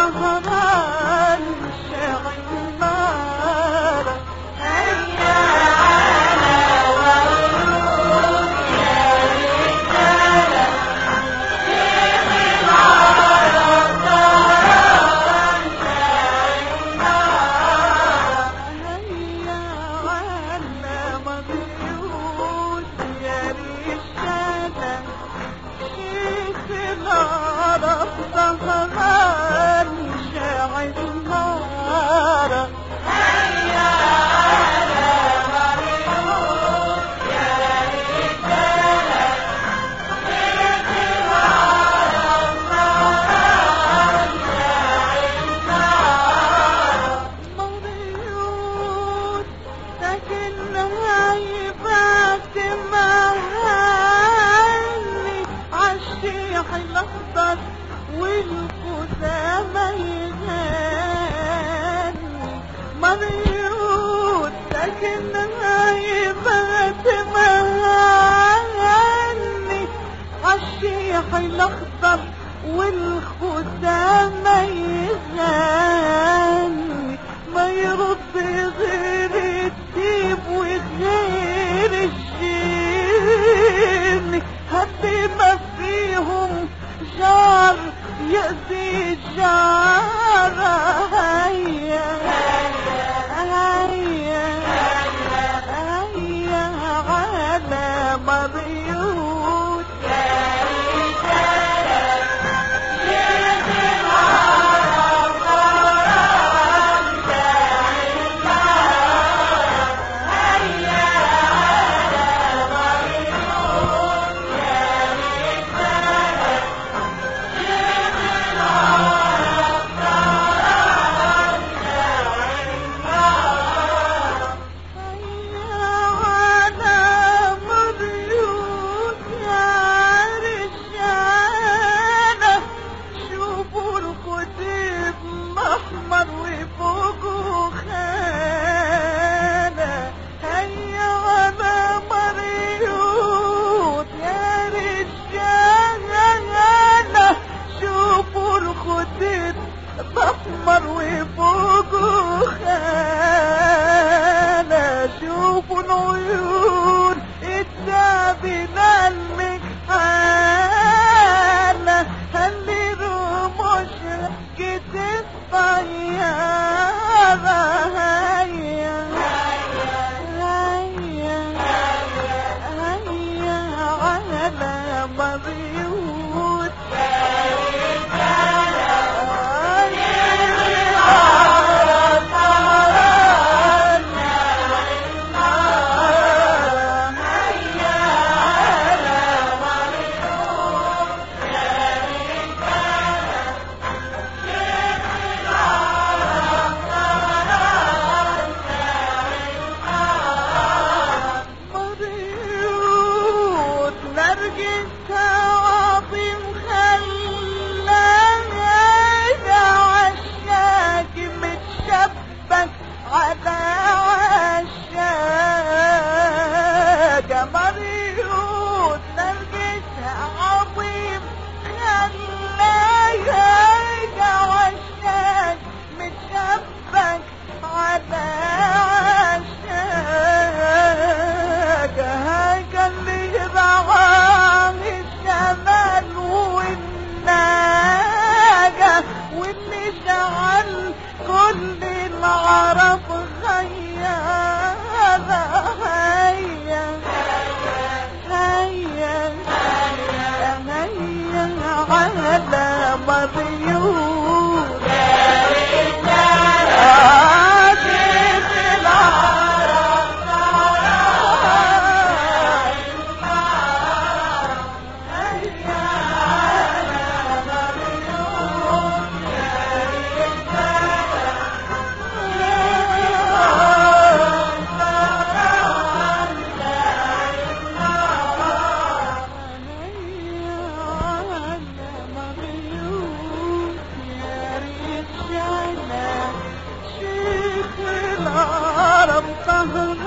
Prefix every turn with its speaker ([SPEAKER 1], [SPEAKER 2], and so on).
[SPEAKER 1] سهران شاعل نار.
[SPEAKER 2] هيا على ورود يا رجالة شيخ العرب سهران شاعل نار.
[SPEAKER 1] هيا على مبيوت يا رجالة شيخ العرب سهران شاعل نار.
[SPEAKER 2] هيا على ورود يا رجالة شيخ العرب سهران شاعل نار.
[SPEAKER 1] مبيوت لكنها يبعت معاني عالشيح الأخضر والخزامة يغني. مبيوت لكنها يبعت معاني عالشيح الأخضر والخزامة يغني. ما يرد غير الديب وغير الشين. هدي ما فيهم جار يأذي جار. هيا هيا هيا على مبيوت
[SPEAKER 2] يا رجالة شيخ العرب سهران شاعل نار. هيا على ورود يا رجالة شيخ العرب سهران شاعل نار.
[SPEAKER 1] هيا على مبيوت يا رجالة شوفوا الخديب محمر وفوقه خانة. هيا على مبيوت يا رجالة شوفوا الخديب محمر وفوقه خانة. شوفوا العيون الدابنة المكحالة اللي رموش كتف طيارة. هيا هيا هيا على مبيوت
[SPEAKER 2] يا رجالة
[SPEAKER 1] مبيوت نرجس عظيم خلاها عشاق متشبك على عشاق. مبيوت نرجس عظيم خلاها عشاق متشبك على عشاق. هاجا اللي رعاه الشمال والناجة واللي شغل كل العرب غيارة. هيا هيا هيا على مبيوت
[SPEAKER 2] يا رجالة
[SPEAKER 1] شيخ العرب سهران. هيا على مبيوت يا رجالة شيخ العرب سهران.